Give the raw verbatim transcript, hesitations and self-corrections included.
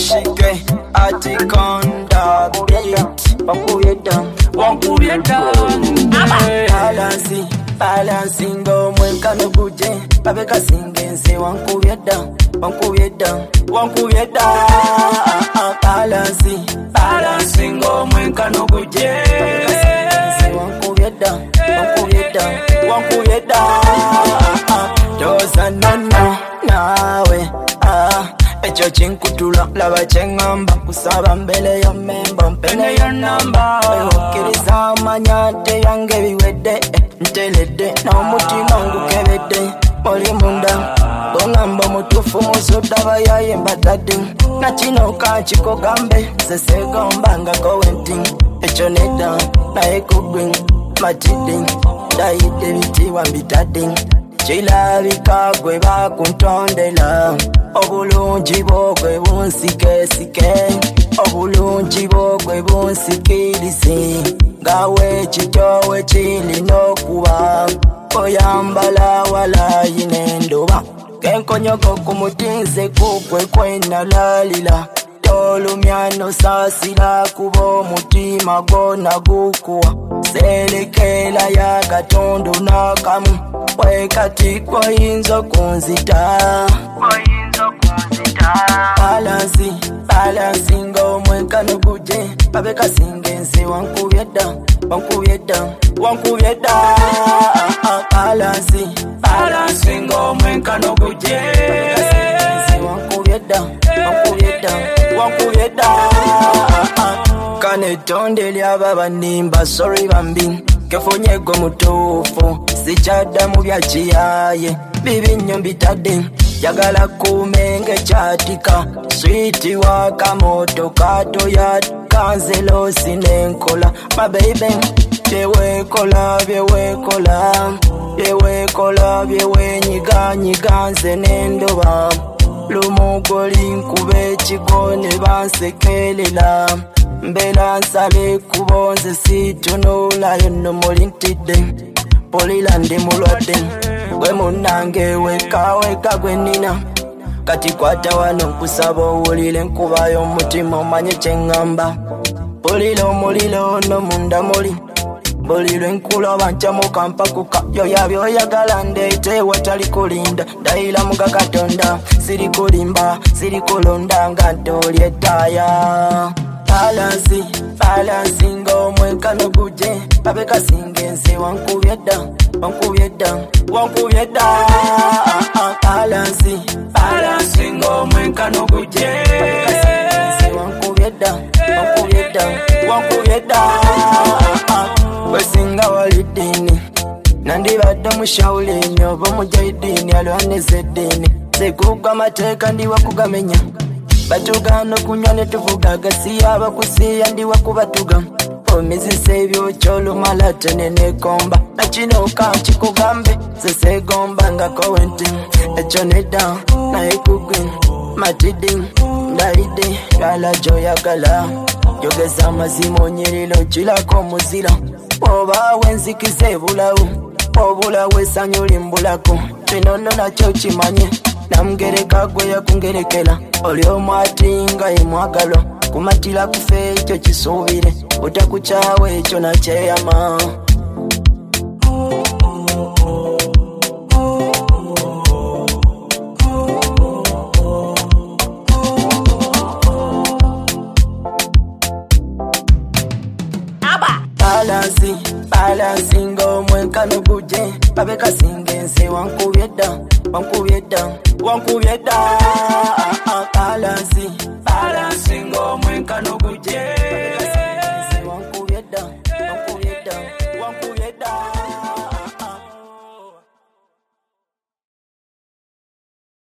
Shike atikonda beat wakuyeda wakuyeda balansi balancing omwenkano guje babeka singenze wankuyeda wankuyeda wankuyeda balansi balancing omwenkano guje wankuyeda wankuyeda wankuyeda doza nono nawe echo chinkutula laba chengamba kusaba mbele ya memba mpene ya namba okiriza amanyate yange biwedde ntelede na omutima ngukebedde oli munda bongamba mutufu musoda bayaye mbatadde na kino kanchiko gambe sesegomba nga going echo neda na ekugwe matide daide bitiwa mbitadde chilabika gwe bakuntondela obulungi bwogwe bunsikesike obulungi bwogwe bunsikirize ngawe kityowe kilina okuba oyambala walayi n'endoba kenkonyoko ku mutinze kugwe kwenalalira tolumya nosasira kuba omutima gwona gukuwa selekera ya katonda nakamu wekati koyinza kunzita balansi balansinga omwenkano guje babeka singenze wankuyeda wankuyeda wankuyeda balansi balansinga omwenkano guje wankuyeda wankuyeda wankuyeda kanetonde lyaba banimba sorry bambi kefonye go mutufu sichada mu byakiyaye bibinyo bitadde jagala kumenge chatika sweet waka moto kato ya kanzelo sinenkola my baby yewe kola yewe kola yewe kola yewe nyiga nyiganze nendoba lumugoli nkube chikone bansekelela mbela nsale kubonze situnula yono mulintide polila ndi mulwadde gwe munange weka weka gwe nina kati kwata wano nkusaba owulire nkubayo omutima omanye kyengamba polila omuliro no munda muli bulirwe nkuloba nkyamuka mpakuka yoya byoyagala ndeete watali kulinda ndayira muga katonda siri kulimba siri kulonda nga ntoli etaya balansi balansinga omwenkano guje babeka singenze wankuyeda wankuyeda wankuyeda balansi balansinga omwenkano guje babeka singenze wankuyeda wankuyeda wankuyeda wesinga walidini nandibadde mushawulini oba mujahidini alwanisa eddiini sekugwa amateeka ndiwa kugamenya batugana okunywa ne tuvuga agasiya abakusiya ndiwa kubatuga omizisa ebyokyolumala tene nekomba nakino kankikugambe sesegomba nga kowenti ekyo nedda naye kugwe matidi ndalide lwala gyoyagala yogeza amazima onyiriro kirako omuzira oba wenzikiza ebulawo obulawo esanyu limbulako kinono nakyo kimanye namugereka gwe yakungerekera oli omwati nga emwagalwa kumatira kufe ekyo kisuubire otakukyawe ekyo nakyeyama balansi balansinga omwenkano guje babeka singenze wankuyeda wankuyeda wankuyeda